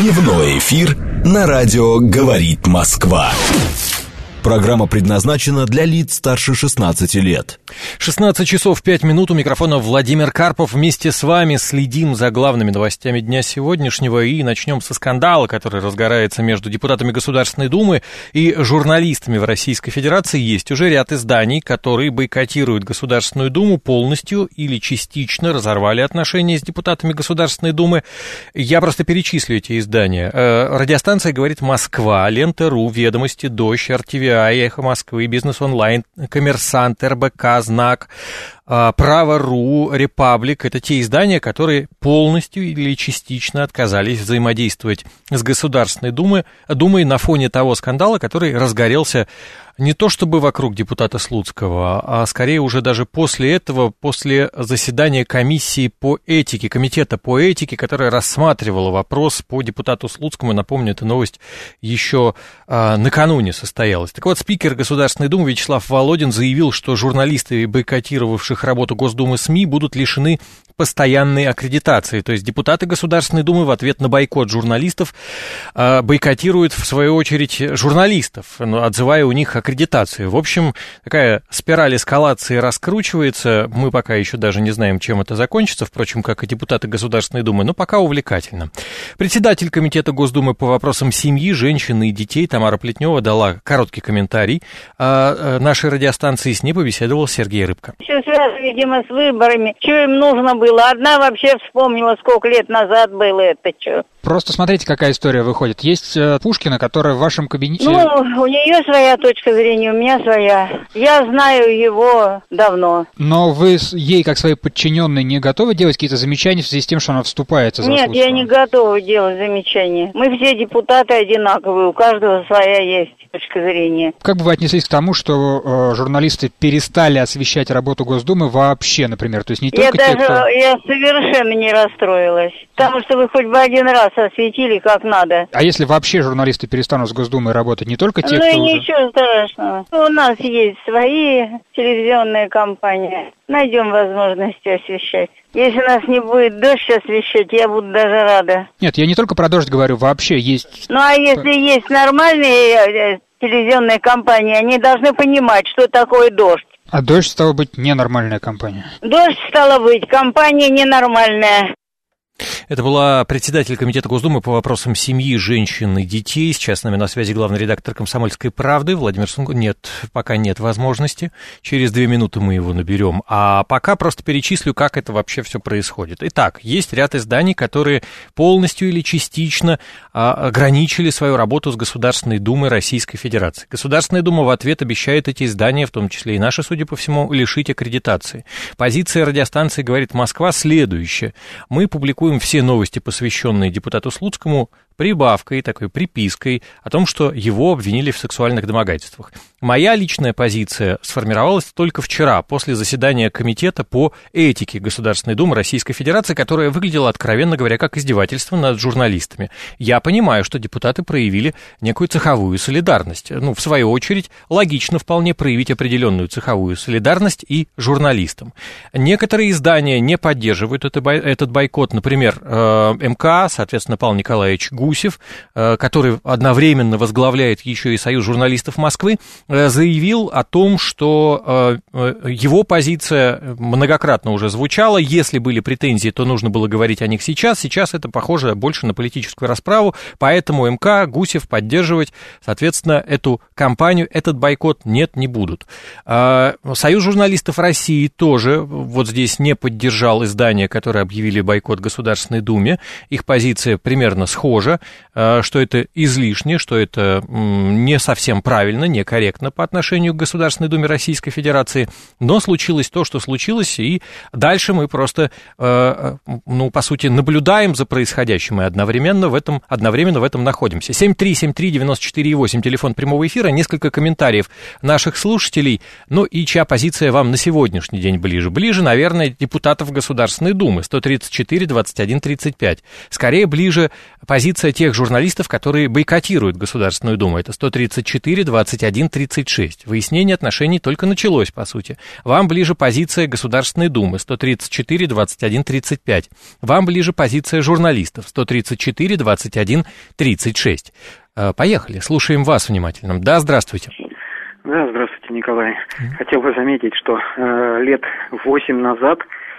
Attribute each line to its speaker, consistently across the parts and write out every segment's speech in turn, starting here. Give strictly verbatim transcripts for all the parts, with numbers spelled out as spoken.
Speaker 1: Дневной эфир на радио «Говорит Москва». Программа предназначена для лиц старше шестнадцати лет.
Speaker 2: шестнадцать часов пять минут, у микрофона Владимир Карпов. Вместе с вами следим за главными новостями дня сегодняшнего и начнем со скандала, который разгорается между депутатами Государственной Думы и журналистами в Российской Федерации. Есть уже ряд изданий, которые бойкотируют Государственную Думу, полностью или частично разорвали отношения с депутатами Государственной Думы. Я просто перечислю эти издания. Радиостанция «Говорит Москва», Лента.ру, Ведомости, Дождь, эр тэ вэ, Эхо Москвы, Бизнес Онлайн, Коммерсант, эр бэ ка, Знак, Право.ру, Репаблик — это те издания, которые полностью или частично отказались взаимодействовать с Государственной Думой, Думой на фоне того скандала, который разгорелся не то чтобы вокруг депутата Слуцкого, а скорее уже даже после этого, после заседания комиссии по этике, комитета по этике, которая рассматривала вопрос по депутату Слуцкому. Напомню, эта новость еще а, накануне состоялась. Так вот, спикер Государственной Думы Вячеслав Володин заявил, что журналисты, бойкотировавших работу Госдумы СМИ, будут лишены постоянной аккредитации. То есть депутаты Государственной Думы в ответ на бойкот журналистов а, бойкотируют, в свою очередь, журналистов, отзывая у них аккредитацию. В общем, такая спираль эскалации раскручивается. Мы пока еще даже не знаем, чем это закончится, впрочем, как и депутаты Государственной Думы, но пока увлекательно. Председатель Комитета Госдумы по вопросам семьи, женщин и детей Тамара Плетнева дала короткий комментарий. А нашей радиостанции с ней побеседовал Сергей Рыбко.
Speaker 3: Все связано, видимо, с выборами. Что им нужно было? Одна вообще вспомнила, сколько лет назад было это, что.
Speaker 4: Просто смотрите, какая история выходит. Есть э, Пушкина, которая в вашем кабинете...
Speaker 3: Ну, у нее своя точка зрения, у меня своя. Я знаю его давно.
Speaker 4: Но вы ей, как своей подчиненной, не готовы делать какие-то замечания в связи с тем, что она вступается за
Speaker 3: Нет,
Speaker 4: Слуцкого?
Speaker 3: Я не готова делать замечания. Мы все депутаты одинаковые, у каждого своя есть точка зрения.
Speaker 4: Как бы вы отнеслись к тому, что э, журналисты перестали освещать работу Госдумы вообще, например? То есть не только
Speaker 3: я
Speaker 4: те,
Speaker 3: даже,
Speaker 4: кто...
Speaker 3: Я совершенно не расстроилась. Потому что вы хоть бы один раз осветили как надо.
Speaker 4: А если вообще журналисты перестанут с Госдумой работать, не только те,
Speaker 3: ну,
Speaker 4: кто
Speaker 3: и
Speaker 4: уже...
Speaker 3: ничего страшного. У нас есть свои телевизионные компании. Найдем возможности освещать. Если нас не будет дождь освещать, я буду даже рада.
Speaker 4: Нет, я не только про дождь говорю, вообще есть...
Speaker 3: Ну, а если есть нормальные телевизионные компании, они должны понимать, что такое дождь.
Speaker 4: А дождь, стало быть, ненормальная компания.
Speaker 3: Дождь, стало быть, компания ненормальная.
Speaker 2: Это была председатель Комитета Госдумы по вопросам семьи, женщин и детей. Сейчас с нами на связи главный редактор «Комсомольской правды» Владимир Сунгов. Нет, пока нет возможности. Через две минуты мы его наберем. А пока просто перечислю, как это вообще все происходит. Итак, есть ряд изданий, которые полностью или частично а, ограничили свою работу с Государственной Думой Российской Федерации. Государственная Дума в ответ обещает эти издания, в том числе и наши, судя по всему, лишить аккредитации. Позиция радиостанции «Говорит Москва» следующая. Мы публикуем все новости, посвященные депутату Слуцкому, прибавкой, такой припиской о том, что его обвинили в сексуальных домогательствах. Моя личная позиция сформировалась только вчера, после заседания Комитета по этике Государственной Думы Российской Федерации, которое выглядело, откровенно говоря, как издевательство над журналистами. Я понимаю, что депутаты проявили некую цеховую солидарность. Ну, в свою очередь, логично вполне проявить определенную цеховую солидарность и журналистам. Некоторые издания не поддерживают этот бойкот. Например, эм ка, соответственно, Павел Николаевич Гусев, который одновременно возглавляет еще и Союз журналистов Москвы, заявил о том, что его позиция многократно уже звучала. Если были претензии, то нужно было говорить о них сейчас. Сейчас это похоже больше на политическую расправу, поэтому эм ка, Гусев поддерживать, соответственно, эту кампанию, этот бойкот нет, не будут. Союз журналистов России тоже вот здесь не поддержал издания, которые объявили бойкот Государственной Думе. Их позиция примерно схожа, что это излишне, что это не совсем правильно, некорректно по отношению к Государственной Думе Российской Федерации, но случилось то, что случилось, и дальше мы просто, ну, по сути, наблюдаем за происходящим и одновременно в этом, одновременно в этом находимся. семь три семь три девяносто четыре восемь, телефон прямого эфира, несколько комментариев наших слушателей, ну и чья позиция вам на сегодняшний день ближе? Ближе, наверное, депутатов Государственной Думы, сто тридцать четыре двадцать двадцать один тридцать пять. Скорее ближе позиция тех журналистов, которые бойкотируют Государственную Думу. Это сто тридцать четыре двадцать один тридцать шесть. Выяснение отношений только началось, по сути. Вам ближе позиция Государственной Думы. сто тридцать четыре двадцать один тридцать пять. Вам ближе позиция журналистов. сто тридцать четыре двадцать один тридцать шесть. Поехали, слушаем вас внимательно. Да, здравствуйте.
Speaker 5: Да, здравствуйте, Николай. Mm-hmm. Хотел бы заметить, что э, лет восемь назад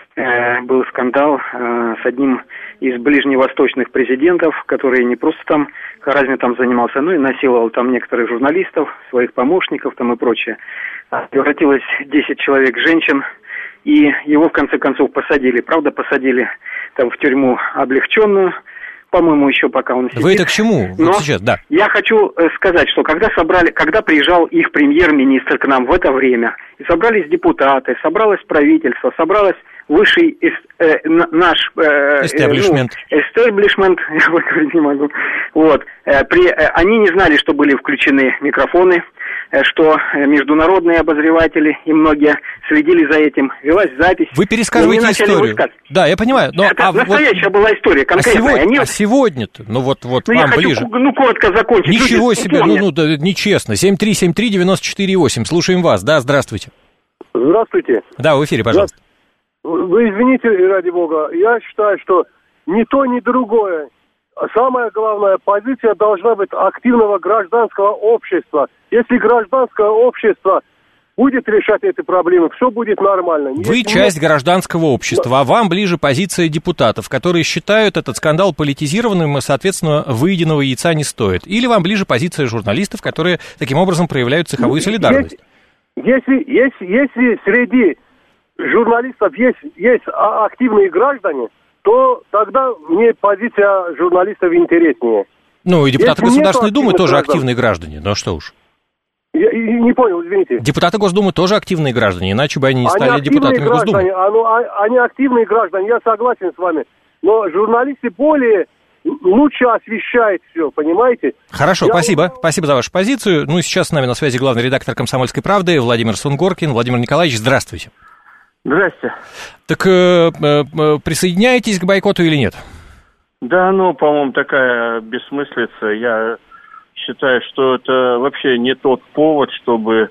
Speaker 5: э, был скандал э, с одним из ближневосточных президентов, который не просто там харазмом там занимался, но и насиловал там некоторых журналистов, своих помощников там и прочее. Превратилось десять человек женщин, и его в конце концов посадили. Правда, посадили там в тюрьму облегченную, по-моему, еще пока он сидит.
Speaker 2: Вы это к чему?
Speaker 5: Но
Speaker 2: вот сейчас, да.
Speaker 5: Я хочу сказать, что когда собрали, когда приезжал их премьер-министр к нам в это время, и собрались депутаты, собралось правительство, собралось высший э, наш эстеблишмент, э, ну, эстеблишмент, я выговорить не могу. Вот, э, при, э, они не знали, что были включены микрофоны, э, что международные обозреватели и многие следили за этим, велась запись.
Speaker 2: Вы пересказываете историю. Да, я понимаю. Но,
Speaker 5: Это
Speaker 2: а
Speaker 5: настоящая
Speaker 2: вот...
Speaker 5: была история, конкретная.
Speaker 2: А, сегодня,
Speaker 5: они...
Speaker 2: а сегодня-то, ну вот, вот
Speaker 5: ну,
Speaker 2: вам
Speaker 5: я
Speaker 2: ближе.
Speaker 5: Хочу, ну, коротко закончить.
Speaker 2: Ничего
Speaker 5: Люди,
Speaker 2: себе, ну, ну да, нечестно. семь три семь три девяносто четыре восемь. Слушаем вас. Да, здравствуйте.
Speaker 6: Здравствуйте.
Speaker 2: Да, в эфире, пожалуйста.
Speaker 6: Вы извините, ради бога, я считаю, что ни то, ни другое. Самая главная позиция должна быть активного гражданского общества. Если гражданское общество будет решать эти проблемы, все будет нормально.
Speaker 2: Вы
Speaker 6: Если
Speaker 2: часть
Speaker 6: нет...
Speaker 2: гражданского общества, а вам ближе позиция депутатов, которые считают этот скандал политизированным и, соответственно, выеденного яйца не стоит. Или вам ближе позиция журналистов, которые таким образом проявляют цеховую солидарность.
Speaker 6: Если, если, если среди журналистов есть, есть активные граждане, то тогда мне позиция журналистов интереснее.
Speaker 2: Ну, и депутаты
Speaker 6: Если
Speaker 2: Государственной Думы тоже
Speaker 6: граждан...
Speaker 2: активные граждане, ну что уж.
Speaker 6: Я, я не понял, извините.
Speaker 2: Депутаты Госдумы тоже активные граждане, иначе бы они не стали
Speaker 6: они
Speaker 2: депутатами Госдумы.
Speaker 6: А, ну, а, они активные граждане, я согласен с вами. Но журналисты более лучше освещают все, понимаете?
Speaker 2: Хорошо,
Speaker 6: я...
Speaker 2: спасибо. Спасибо за вашу позицию. Ну и сейчас с нами на связи главный редактор «Комсомольской правды» Владимир Сунгоркин. Владимир Николаевич, здравствуйте.
Speaker 7: Здрасте.
Speaker 2: Так э, э, присоединяетесь к бойкоту или нет?
Speaker 7: Да, ну, по-моему, такая бессмыслица. Я считаю, что это вообще не тот повод, чтобы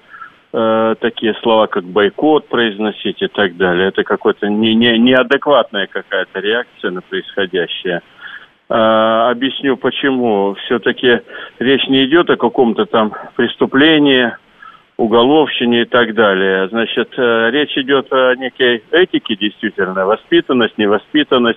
Speaker 7: э, такие слова, как бойкот, произносить и так далее. Это какая-то не, не, неадекватная какая-то реакция на происходящее. Э, объясню, почему. Все-таки речь не идет о каком-то там преступлении, уголовщине и так далее. Значит, э, речь идет о некой этике, действительно, воспитанность, невоспитанность.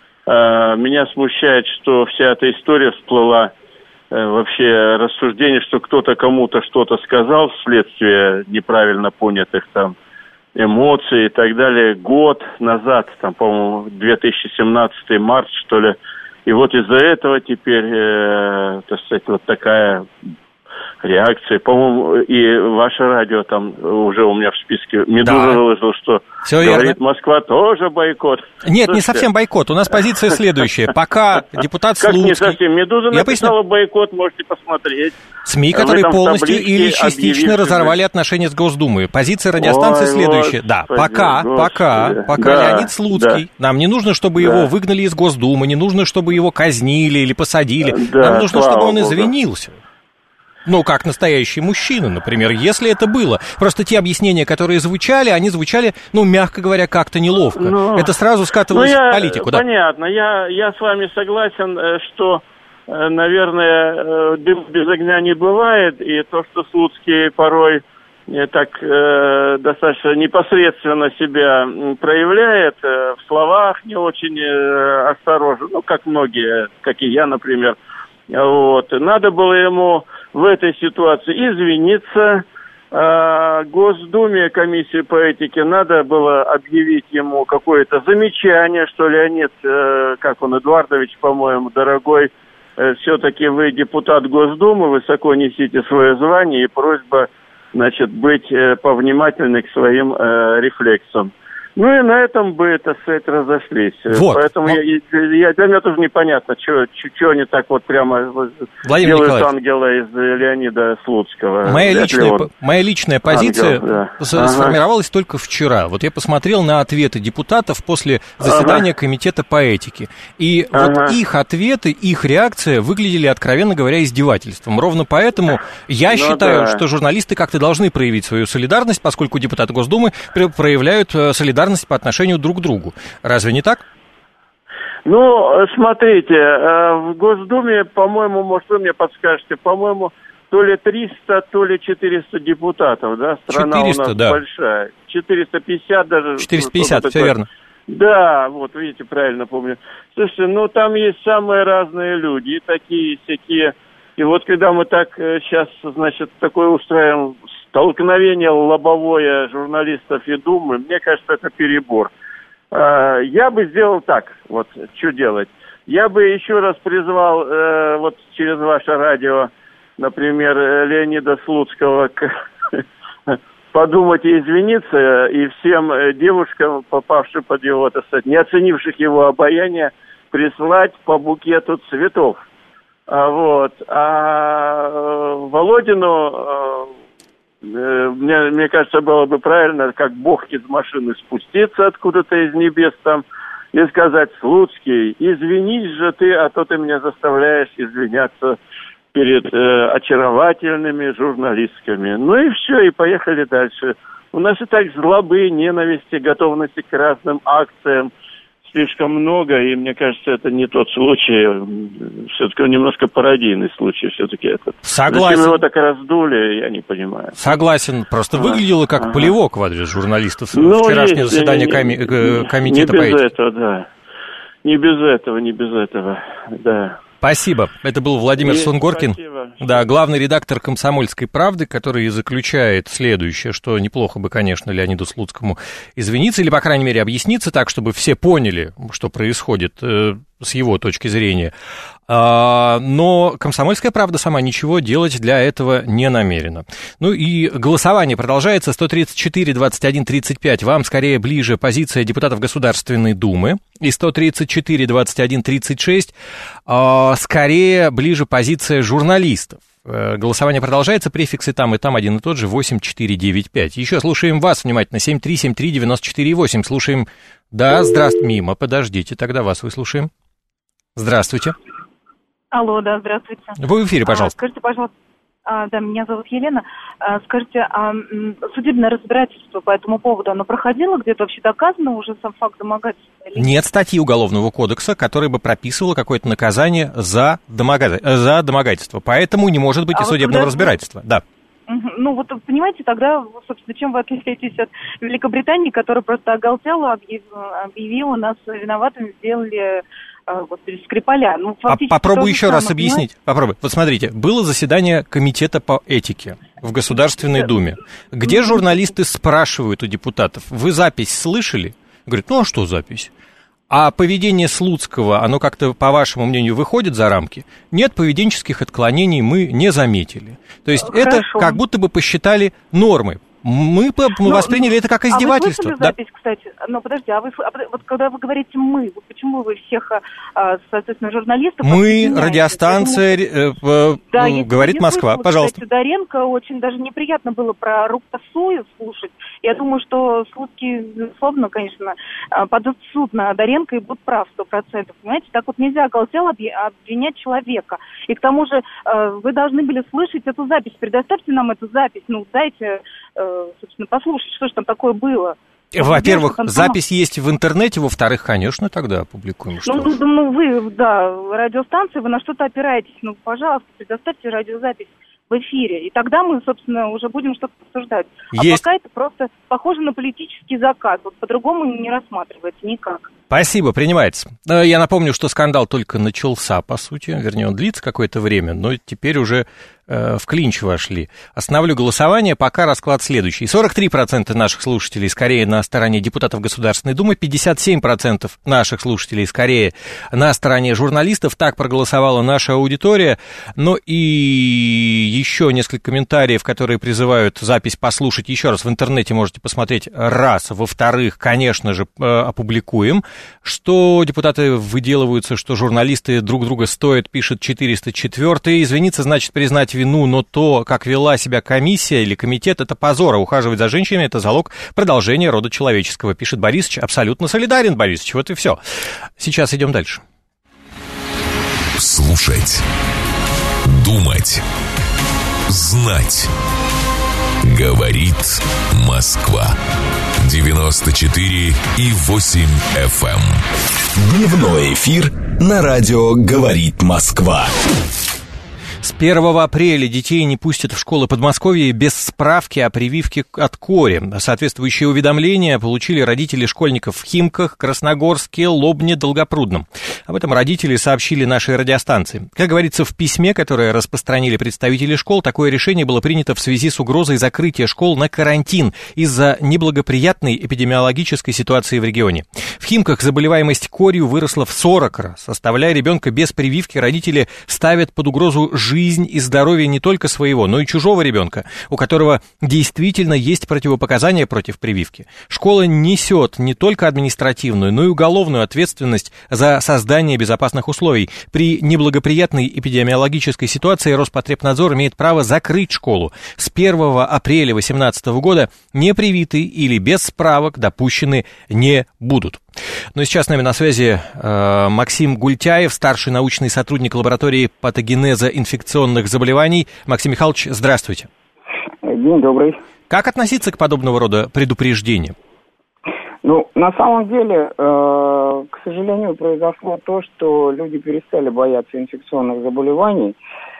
Speaker 7: Э, меня смущает, что вся эта история всплыла э, вообще рассуждение, что кто-то кому-то что-то сказал вследствие неправильно понятых там эмоций и так далее. Год назад, там, по-моему, две тысячи семнадцатый март, что ли. И вот из-за этого теперь, э, так сказать, вот такая реакции. По-моему, и ваше радио там уже у меня в списке. Медуза да. выложил, что
Speaker 2: все
Speaker 7: говорит,
Speaker 2: верно.
Speaker 7: Москва тоже бойкот.
Speaker 2: Нет, Слушайте. не совсем бойкот. У нас позиция следующая. Пока депутат
Speaker 7: Как
Speaker 2: Слуцкий...
Speaker 7: не совсем? Медуза написала бойкот, можете посмотреть.
Speaker 2: СМИ, которые полностью или частично разорвали отношения с Госдумой. Позиция радиостанции Ой, следующая. Да, пока, Господи. пока, пока да, Леонид Слуцкий. Да. Нам не нужно, чтобы да. его выгнали из Госдумы, не нужно, чтобы его казнили или посадили. Да, Нам нужно, чтобы он Богу. извинился. Ну, как настоящий мужчина, например, если это было. Просто те объяснения, которые звучали, они звучали, ну, мягко говоря, как-то неловко. Ну, это сразу скатывалось ну, я, в политику, да?
Speaker 7: Понятно, я, я с вами согласен, что, наверное, дым без огня не бывает, и то, что Слуцкий порой так э, достаточно непосредственно себя проявляет, э, в словах не очень э, осторожен, ну, как многие, как и я, например. Вот. Надо было ему в этой ситуации извиниться. Э, Госдуме, комиссии по этике, надо было объявить ему какое-то замечание, что Леонид, э, как он, Эдуардович, по-моему, дорогой, э, все-таки вы депутат Госдумы, высоко несите свое звание, и просьба, значит, быть э, повнимательны к своим э, рефлексам. Ну и на этом бы, так сказать, разошлись.
Speaker 2: Вот.
Speaker 7: Поэтому
Speaker 2: Но...
Speaker 7: я, я, для меня тоже непонятно, что они так вот прямо
Speaker 2: Владимир
Speaker 7: делают
Speaker 2: Николаевич,
Speaker 7: ангела из Леонида Слуцкого.
Speaker 2: Моя личная, моя личная позиция
Speaker 7: ангел, да.
Speaker 2: с,
Speaker 7: ага.
Speaker 2: сформировалась только вчера. Вот я посмотрел на ответы депутатов после заседания ага. Комитета по этике. И ага. вот их ответы, их реакция выглядели, откровенно говоря, издевательством. Ровно поэтому я ну, считаю, да. что журналисты как-то должны проявить свою солидарность, поскольку депутаты Госдумы проявляют солидарность по отношению друг к другу. Разве не так?
Speaker 7: Ну, смотрите, в Госдуме, по-моему, может, вы мне подскажете, по-моему, то ли триста, то ли четыреста депутатов, да? Страна четыреста, у нас да. большая. четыреста пятьдесят даже.
Speaker 2: четыреста пятьдесят, все верно.
Speaker 7: Да, вот, видите, правильно помню. Слушайте, ну, там есть самые разные люди, такие, всякие. И вот, когда мы так сейчас, значит, такое устраиваем столкновение лобовое журналистов и Думы, мне кажется, это перебор. Я бы сделал так, вот, что делать. Я бы еще раз призвал, вот, через ваше радио, например, Леонида Слуцкого подумать и извиниться, и всем девушкам, попавшим под его, так сказать, не оценивших его обаяние, прислать по букету цветов. Вот. А Володину... Мне, мне кажется, было бы правильно, как Бог из машины спуститься откуда-то из небес там и сказать: Слуцкий, извинись же ты, а то ты меня заставляешь извиняться перед э, очаровательными журналистками. Ну и все, и поехали дальше. У нас и так злобы, ненависти, готовности к разным акциям слишком много, и мне кажется, это не тот случай, все-таки немножко пародийный случай, все-таки этот.
Speaker 2: Согласен.
Speaker 7: Зачем его так раздули, я не понимаю.
Speaker 2: Согласен, просто а, выглядело как ага. плевок в адрес журналистов.
Speaker 7: Ну,
Speaker 2: вчерашнее
Speaker 7: есть,
Speaker 2: заседание
Speaker 7: не,
Speaker 2: коми-
Speaker 7: не,
Speaker 2: комитета
Speaker 7: не
Speaker 2: по
Speaker 7: без
Speaker 2: этике.
Speaker 7: этого, да. Не без этого, не без этого, да.
Speaker 2: Спасибо. Это был Владимир
Speaker 7: Есть,
Speaker 2: Сунгоркин,
Speaker 7: спасибо.
Speaker 2: Да, главный редактор «Комсомольской правды», который заключает следующее, что неплохо бы, конечно, Леониду Слуцкому извиниться или, по крайней мере, объясниться так, чтобы все поняли, что происходит э, с его точки зрения. А, но «Комсомольская правда» сама ничего делать для этого не намерена. Ну и голосование продолжается. сто тридцать четыре двадцать один тридцать пять. Вам скорее ближе позиция депутатов Государственной Думы. И сто тридцать четыре двадцать один тридцать шесть а, скорее ближе позиция журналистов. Голосование продолжается, префиксы там и там один и тот же, восемь четыре девять пять. Еще слушаем вас внимательно, семь три семь три девяносто четыре восемь. Слушаем. Да, здравствуйте. Мимо, подождите, тогда вас выслушаем. Здравствуйте.
Speaker 8: Алло, да, здравствуйте.
Speaker 2: Вы в эфире, пожалуйста.
Speaker 8: А, скажите, пожалуйста, а, да, меня зовут Елена. А, скажите, а судебное разбирательство по этому поводу, оно проходило? Где-то вообще доказано уже сам факт домогательства?
Speaker 2: Нет статьи Уголовного кодекса, которая бы прописывала какое-то наказание за, домога... за домогательство. Поэтому не может быть а и судебного вот разбирательства. Да.
Speaker 8: Ну, вот, понимаете, тогда, собственно, чем вы отличаетесь от Великобритании, которая просто оголтела, объявила, объявила нас виноватыми, сделали... Господи, Скрипаля. Ну,
Speaker 2: попробуй еще раз объяснить. Попробуй. Вот смотрите, было заседание комитета по этике в Государственной Думе, где журналисты спрашивают у депутатов: вы запись слышали? Говорят: ну а что запись? А поведение Слуцкого, оно как-то, по вашему мнению, выходит за рамки? Нет, поведенческих отклонений мы не заметили. То есть Хорошо. Это как будто бы посчитали нормой. Мы, мы но, восприняли это как издевательство.
Speaker 8: А вы слышали запись, да? Кстати? Но подожди, а вы, вот когда вы говорите «мы», почему вы всех, соответственно, журналистов...
Speaker 2: Мы, радиостанция, э, да, э, говорит Москва. Слышала, пожалуйста.
Speaker 8: Кстати, Доренко, очень даже неприятно было про рукосуев слушать. Я думаю, что Слуцкий, безусловно, конечно, падут в суд на Доренко и будут прав сто процентов. Понимаете, так вот нельзя оголтело обвинять человека. И к тому же вы должны были слышать эту запись. Предоставьте нам эту запись, ну, дайте... собственно, послушать, что же там такое было.
Speaker 2: Во-первых, запись есть в интернете, во-вторых, конечно, тогда опубликуем.
Speaker 8: Ну, ну, ну, вы, да, радиостанция, вы на что-то опираетесь. Ну, пожалуйста, предоставьте радиозапись в эфире. И тогда мы, собственно, уже будем что-то обсуждать. А
Speaker 2: есть.
Speaker 8: Пока это просто похоже на политический заказ. Вот по-другому не рассматривается никак.
Speaker 2: Спасибо, принимается. Я напомню, что скандал только начался, по сути, вернее, он длится какое-то время, но теперь уже э, в клинч вошли. Остановлю голосование, пока расклад следующий. сорок три процента наших слушателей скорее на стороне депутатов Государственной Думы, пятьдесят семь процентов наших слушателей скорее на стороне журналистов. Так проголосовала наша аудитория. Ну и еще несколько комментариев, которые призывают запись послушать. Еще раз, в интернете можете посмотреть раз. Во-вторых, конечно же, опубликуем. Что депутаты выделываются, что журналисты друг друга стоят, пишет четыреста четвёртый. Извиниться значит признать вину, но то, как вела себя комиссия или комитет, это позор, а ухаживать за женщинами — это залог продолжения рода человеческого, пишет Борисович. Абсолютно солидарен, Борисович, вот и все. Сейчас идем дальше.
Speaker 1: Слушать, думать, знать. Говорит Москва. девяносто четыре и восемь эф эм. Дневной эфир на радио «Говорит Москва».
Speaker 2: С первого апреля детей не пустят в школы Подмосковья без справки о прививке от кори. Соответствующие уведомления получили родители школьников в Химках, Красногорске, Лобне, Долгопрудном. Об этом родители сообщили нашей радиостанции. Как говорится в письме, которое распространили представители школ, такое решение было принято в связи с угрозой закрытия школ на карантин из-за неблагоприятной эпидемиологической ситуации в регионе. В Химках заболеваемость корью выросла в сорок раз. Оставляя ребенка без прививки, родители ставят под угрозу жизнь жизнь и здоровье не только своего, но и чужого ребенка, у которого действительно есть противопоказания против прививки. Школа несет не только административную, но и уголовную ответственность за создание безопасных условий. При неблагоприятной эпидемиологической ситуации Роспотребнадзор имеет право закрыть школу. С первого апреля две тысячи восемнадцатого года непривитые или без справок допущены не будут. Ну и сейчас с нами на связи э, Максим Гультяев, старший научный сотрудник лаборатории патогенеза инфекционных заболеваний. Максим Михайлович, здравствуйте.
Speaker 9: День добрый.
Speaker 2: Как относиться к подобного рода предупреждениям?
Speaker 9: Ну, на самом деле, э, к сожалению, произошло то, что люди перестали бояться инфекционных заболеваний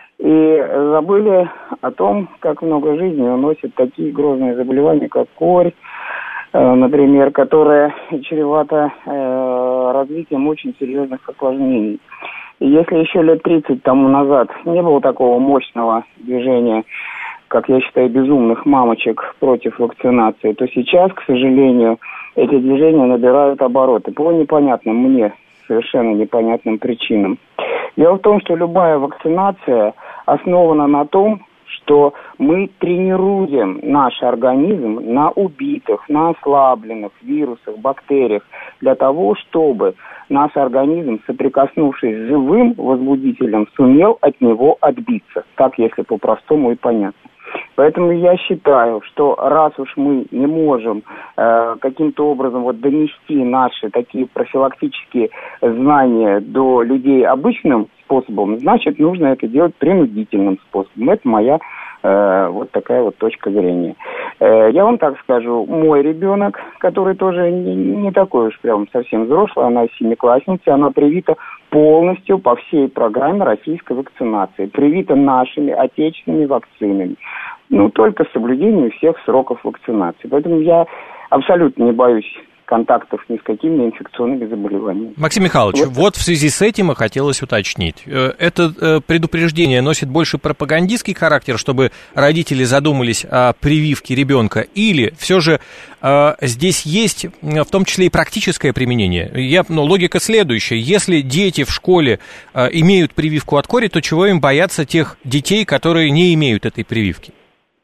Speaker 9: и забыли о том, как много жизни уносят такие грозные заболевания, как корь, например, которая чревата э, развитием очень серьезных осложнений. И если еще лет тридцать тому назад не было такого мощного движения, как я считаю, безумных мамочек против вакцинации, то сейчас, к сожалению, эти движения набирают обороты по непонятным мне, совершенно непонятным причинам. Дело в том, что любая вакцинация основана на том, что мы тренируем наш организм на убитых, на ослабленных вирусах, бактериях, для того, чтобы наш организм, соприкоснувшись с живым возбудителем, сумел от него отбиться. Так, если по-простому и понятно. Поэтому я считаю, что раз уж мы не можем э, каким-то образом вот донести наши такие профилактические знания до людей обычным способом, значит, нужно это делать принудительным способом. Это моя э, вот такая вот точка зрения. Э, я вам так скажу, мой ребенок, который тоже не, не такой уж прям совсем взрослый, она семиклассница, она привита полностью по всей программе российской вакцинации, привита нашими отечественными вакцинами. Ну, только с соблюдением всех сроков вакцинации. Поэтому я абсолютно не боюсь контактов ни с какими инфекционными заболеваниями.
Speaker 2: Максим Михайлович, вот, вот в связи с этим и хотелось уточнить. Это предупреждение носит больше пропагандистский характер, чтобы родители задумались о прививке ребенка, или все же здесь есть в том числе и практическое применение? Я, ну, логика следующая. Если дети в школе имеют прививку от кори, то чего им бояться тех детей, которые не имеют этой прививки?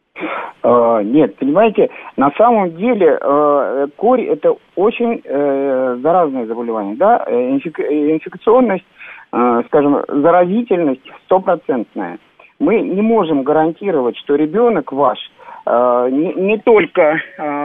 Speaker 9: Нет, понимаете, на самом деле э, корь – это очень э, заразное заболевание, да, Инфек, инфекционность, э, скажем, заразительность стопроцентная. Мы не можем гарантировать, что ребенок ваш э, не, не только э,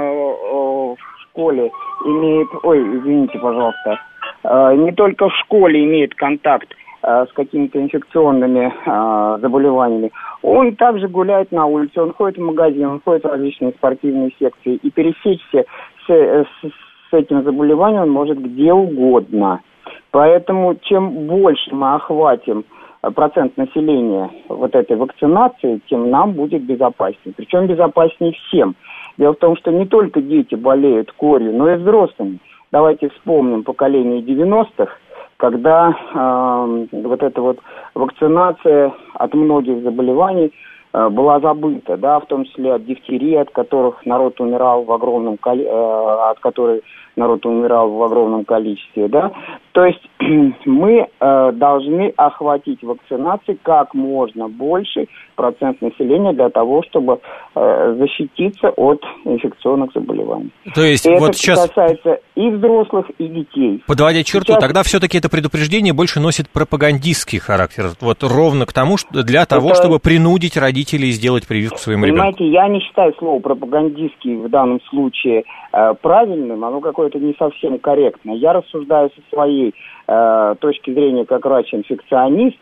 Speaker 9: в школе имеет, ой, извините, пожалуйста, э, не только в школе имеет контакт с какими-то инфекционными э, заболеваниями. Он также гуляет на улице, он ходит в магазин, он ходит в различные спортивные секции. И пересечься с, с, с этим заболеванием он может где угодно. Поэтому чем больше мы охватим процент населения вот этой вакцинации, тем нам будет безопаснее. Причем безопаснее всем. Дело в том, что не только дети болеют корью, но и взрослыми. давайте вспомним поколение девяностых, когда э, вот эта вот вакцинация от многих заболеваний э, была забыта, да, в том числе от дифтерии, от которых народ умирал в огромном коли... э, от которой народ умирал в огромном количестве, да. То есть мы э, должны охватить вакцинацией как можно больше процент населения для того, чтобы э, защититься от инфекционных заболеваний.
Speaker 2: То есть
Speaker 9: и
Speaker 2: вот
Speaker 9: это
Speaker 2: сейчас
Speaker 9: касается и взрослых, и детей.
Speaker 2: Подводя черту,
Speaker 9: Сейчас...
Speaker 2: тогда все-таки это предупреждение больше носит пропагандистский характер. Вот ровно к тому, что для того, это... чтобы принудить родителей сделать прививку своим ребенку.
Speaker 9: Понимаете, я не считаю слово пропагандистский в данном случае э, правильным, оно какое-то не совсем корректное. Я рассуждаю со своей э, точки зрения как врач-инфекционист.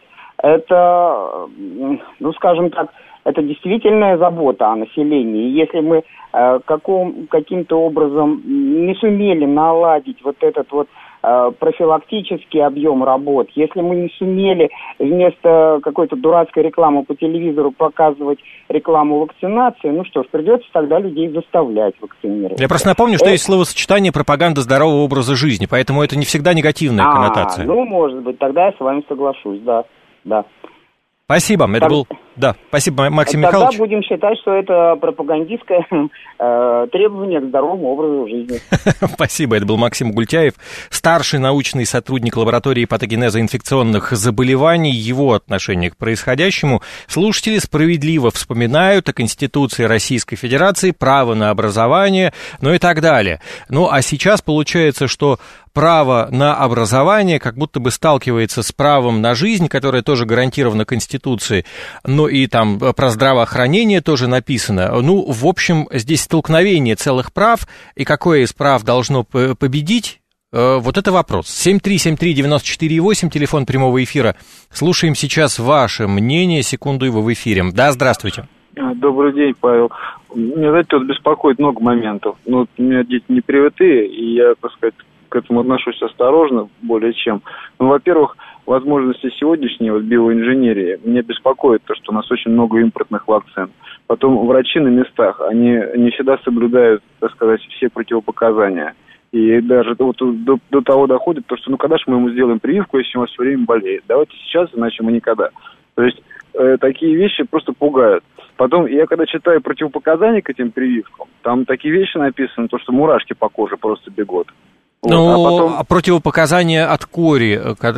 Speaker 9: Это, ну, скажем так, это действительно забота о населении. И если мы э, каком, каким-то образом не сумели наладить вот этот вот э, профилактический объем работ, если мы не сумели вместо какой-то дурацкой рекламы по телевизору показывать рекламу вакцинации, ну что ж, придется тогда людей заставлять вакцинировать.
Speaker 2: Я просто напомню, что это... есть словосочетание пропаганда здорового образа жизни, поэтому это не всегда негативная
Speaker 9: а,
Speaker 2: коннотация.
Speaker 9: Ну, может быть, тогда я с вами соглашусь, да, да.
Speaker 2: Спасибо, это так, был... Да, спасибо, Максим
Speaker 9: тогда
Speaker 2: Михайлович.
Speaker 9: Тогда будем считать, что это пропагандистское э, требование к здоровому образу жизни.
Speaker 2: Спасибо, это был Максим Гультяев, старший научный сотрудник лаборатории патогенеза инфекционных заболеваний. Его отношение к происходящему слушатели справедливо вспоминают о Конституции Российской Федерации, право на образование, ну и так далее. Ну, а сейчас получается, что право на образование как будто бы сталкивается с правом на жизнь, которое тоже гарантировано Конституцией, но и там про здравоохранение тоже написано. Ну, в общем, здесь столкновение целых прав, и какое из прав должно победить, вот это вопрос. семь три семь три девять четыре восемь, телефон прямого эфира. Слушаем сейчас ваше мнение, секунду, и вы в эфире. Да, здравствуйте.
Speaker 10: Добрый день, Павел. Меня, знаете, тут беспокоит много моментов. Ну, у меня дети не привитые, и я, так сказать, к этому отношусь осторожно, более чем. Ну, во-первых, возможности сегодняшней вот, биоинженерии меня беспокоит то, что у нас очень много импортных вакцин. Потом врачи на местах, они не всегда соблюдают, так сказать, все противопоказания. И даже вот до, до того доходит, то, что ну когда же мы ему сделаем прививку, если он все время болеет. Давайте сейчас, иначе мы никогда. То есть э, такие вещи просто пугают. Потом, я когда читаю противопоказания к этим прививкам, там такие вещи написаны, то, что мурашки по коже просто бегут. Вот,
Speaker 2: ну,
Speaker 10: а потом...
Speaker 2: а противопоказания от кори,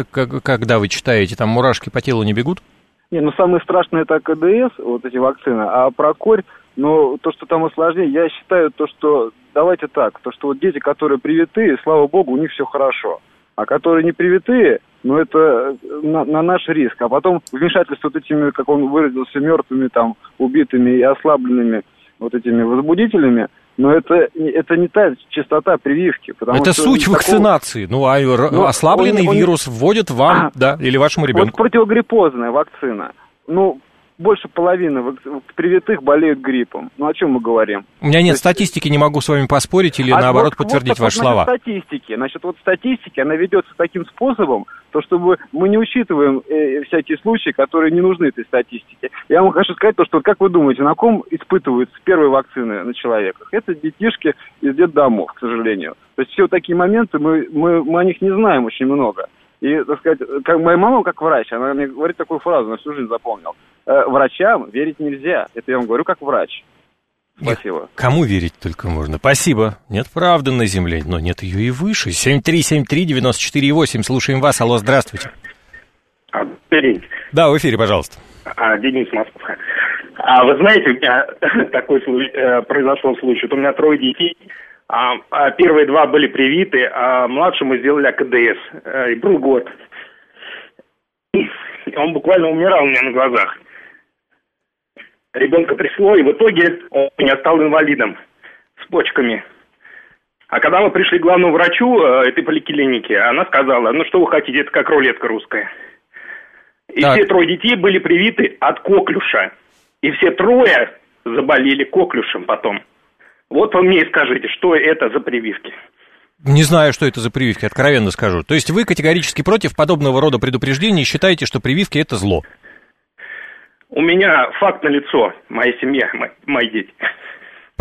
Speaker 2: когда вы читаете, там мурашки по телу не бегут?
Speaker 10: Не, ну самое страшное это КДС, вот эти вакцины, а про корь, ну, то, что там осложнее, я считаю, то, что, давайте так, то, что вот дети, которые привитые, слава богу, у них все хорошо, а которые не привитые, ну, это на, на наш риск, а потом вмешательство вот этими, как он выразился, мертвыми, там, убитыми и ослабленными вот этими возбудителями, но это, это не та частота прививки.
Speaker 2: Это
Speaker 10: что
Speaker 2: суть вакцинации. Такого... Ну, а ну, ослабленный он, вирус он... вводят вам, а, да, или вашему ребенку.
Speaker 10: Вот противогриппозная вакцина. Ну, больше половины привитых болеют гриппом. Ну, о чем мы говорим?
Speaker 2: У меня нет
Speaker 10: есть...
Speaker 2: статистики, не могу с вами поспорить или, а наоборот, вот, подтвердить вот, ваши
Speaker 10: вот,
Speaker 2: слова.
Speaker 10: Статистики. Значит, вот статистика, она ведется таким способом, то, чтобы мы не учитываем э, всякие случаи, которые не нужны этой статистике. Я вам хочу сказать то, что, как вы думаете, на ком испытываются первые вакцины на человеках? Это детишки из детдомов, к сожалению. То есть все такие моменты, мы, мы, мы о них не знаем очень много. И, так сказать, как моя мама, как врач, она мне говорит такую фразу, на всю жизнь запомнил. Э, врачам верить нельзя. Это я вам говорю как врач. Спасибо.
Speaker 2: Кому верить только можно. Спасибо. Нет правды на земле, но нет ее и выше. семь три семь три девять четыре восемь. Слушаем вас. Алло, здравствуйте.
Speaker 11: А, Денис.
Speaker 2: Да, в эфире, пожалуйста.
Speaker 11: А, Денис, Москва. А вы знаете, у меня такой случай, э, произошел случай. Вот у меня трое детей. А, а первые два были привиты, а младшему сделали АКДС. Э, и был год. И он буквально умирал у меня на глазах. Ребенка трясло, и в итоге он у меня стал инвалидом с почками. А когда мы пришли к главному врачу э, этой поликлиники, она сказала, ну что вы хотите, это как рулетка русская. И так. Все трое детей были привиты от коклюша. И все трое заболели коклюшем потом. Вот вы мне и скажите, что это за прививки?
Speaker 2: Не знаю, что это за прививки, откровенно скажу. То есть вы категорически против подобного рода предупреждений и считаете, что прививки – это зло?
Speaker 11: У меня факт налицо, моя семья, мои, мои дети.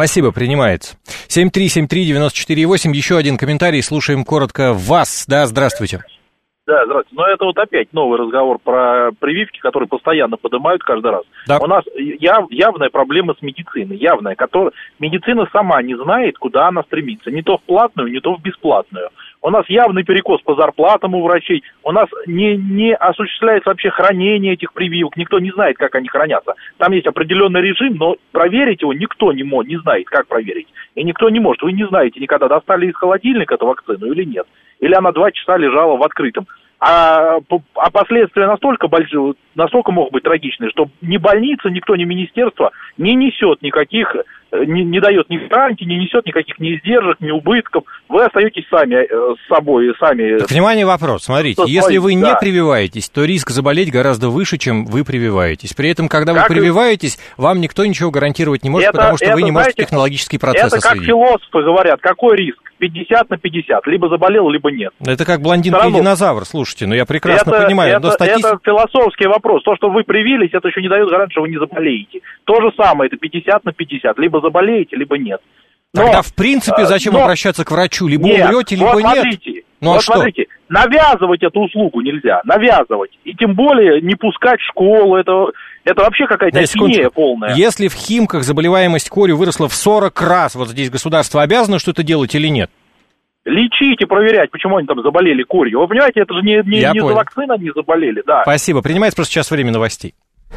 Speaker 2: Спасибо, принимается. семь три семь три девять четыре восемь, еще один комментарий, слушаем коротко вас. Да, здравствуйте.
Speaker 12: Да, здравствуйте. Но это вот опять новый разговор про прививки, которые постоянно поднимают каждый раз. Да. У нас яв, явная проблема с медициной, явная, которая медицина сама не знает, куда она стремится. Не то в платную, не то в бесплатную. У нас явный перекос по зарплатам у врачей. У нас не, не осуществляется вообще хранение этих прививок. Никто не знает, как они хранятся. Там есть определенный режим, но проверить его никто не, может, не знает, как проверить. И никто не может. Вы не знаете, никогда достали из холодильника эту вакцину или нет. Или она два часа лежала в открытом. А, а последствия настолько большие, настолько могут быть трагичные, что ни больница, никто, ни министерство не несет никаких, не, не дает ни гарантий, не несет никаких ни издержек, ни убытков. Вы остаетесь сами э, с собой, сами.
Speaker 2: Так, внимание, вопрос. Смотрите, если вы не да. прививаетесь, то риск заболеть гораздо выше, чем вы прививаетесь. При этом, когда как вы прививаетесь, вам никто ничего гарантировать не может, это, потому что это, вы не можете знаете, технологические процессы
Speaker 12: это как
Speaker 2: следить.
Speaker 12: Философы говорят, какой риск? пятьдесят на пятьдесят. Либо заболел, либо нет.
Speaker 2: Это как блондинка и динозавр, слушайте, ну я прекрасно
Speaker 12: это,
Speaker 2: понимаю.
Speaker 12: Это, статист... это философский вопрос. То, что вы привились, это еще не дает гарантии, что вы не заболеете. То же самое, это пятьдесят на пятьдесят. Либо заболеете, либо нет. Но,
Speaker 2: Тогда, в принципе, зачем но... обращаться к врачу? Либо
Speaker 12: нет,
Speaker 2: умрете, либо
Speaker 12: вот смотрите,
Speaker 2: нет. Ну
Speaker 12: вот
Speaker 2: а что?
Speaker 12: смотрите, навязывать эту услугу нельзя. Навязывать. И тем более не пускать в школу. Это... Это вообще какая-то ахинея полная.
Speaker 2: Если в Химках заболеваемость корью выросла в сорок раз, вот здесь государство обязано что-то делать или нет?
Speaker 12: Лечить и проверять, почему они там заболели корью. Вы понимаете, это же не, не, не за вакцину они заболели, да.
Speaker 2: Спасибо. Принимается просто сейчас время новостей.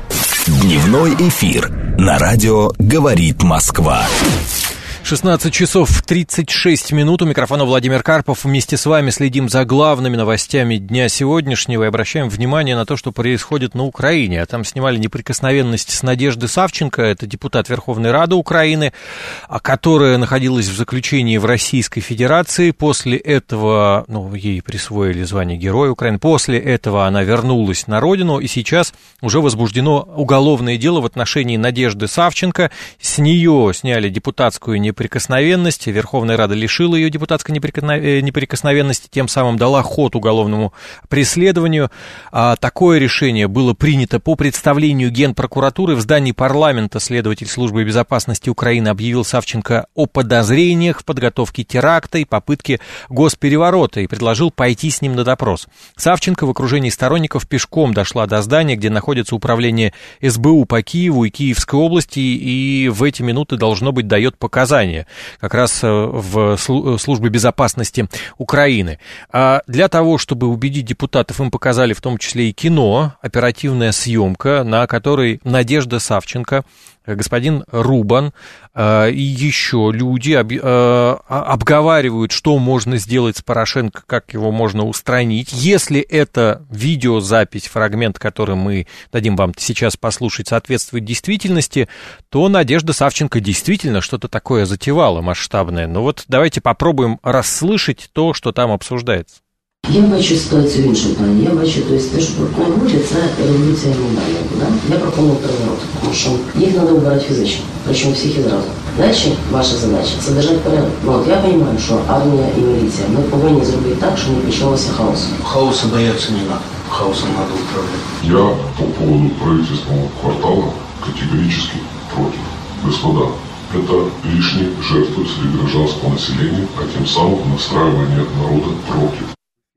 Speaker 1: Дневной эфир на радио «Говорит Москва».
Speaker 2: шестнадцать часов тридцать шесть минут. У микрофона Владимир Карпов. Вместе с вами следим за главными новостями дня сегодняшнего и обращаем внимание на то, что происходит на Украине. А там снимали неприкосновенность с Надежды Савченко, это депутат Верховной Рады Украины, которая находилась в заключении в Российской Федерации. После этого, ну, ей присвоили звание Героя Украины. После этого она вернулась на родину, и сейчас уже возбуждено уголовное дело в отношении Надежды Савченко. С нее сняли депутатскую неприкосновенность. неприкосновенности. Верховная Рада лишила ее депутатской неприкосновенности, тем самым дала ход уголовному преследованию. А такое решение было принято по представлению Генпрокуратуры. В здании парламента следователь службы безопасности Украины объявил Савченко о подозрениях в подготовке теракта и попытке госпереворота и предложил пойти с ним на допрос. Савченко в окружении сторонников пешком дошла до здания, где находится управление эс бэ у по Киеву и Киевской области, и в эти минуты, должно быть, дает показания как раз в службе безопасности Украины. А для того, чтобы убедить депутатов, им показали в том числе и кино, оперативная съемка, на которой Надежда Савченко, господин Рубан э, и еще люди об, э, обговаривают, что можно сделать с Порошенко, как его можно устранить. Если эта видеозапись, фрагмент, который мы дадим вам сейчас послушать, соответствует действительности, то Надежда Савченко действительно что-то такое затевала масштабное. Но вот давайте попробуем расслышать то, что там обсуждается.
Speaker 13: Я бачу ситуацію в іншому плані. Я бачу, то есть, те, що пропонують, це революція глобальна. Да? Я пропоную переворот, тому що їх треба вбирати фізично, причому всіх і зразу. Далі ваша задача – це держати порядок. Ну, от я розумію, що армія і міліція, ми повинні зробити так, щоб не почалося хаосу.
Speaker 14: Хаоса бояться не надо, хаосом надо управлять.
Speaker 15: Я по поводу правительственного квартала категорически против. Господа, это лишние жертвы среди гражданского населения, а тем самым настраивание народа против.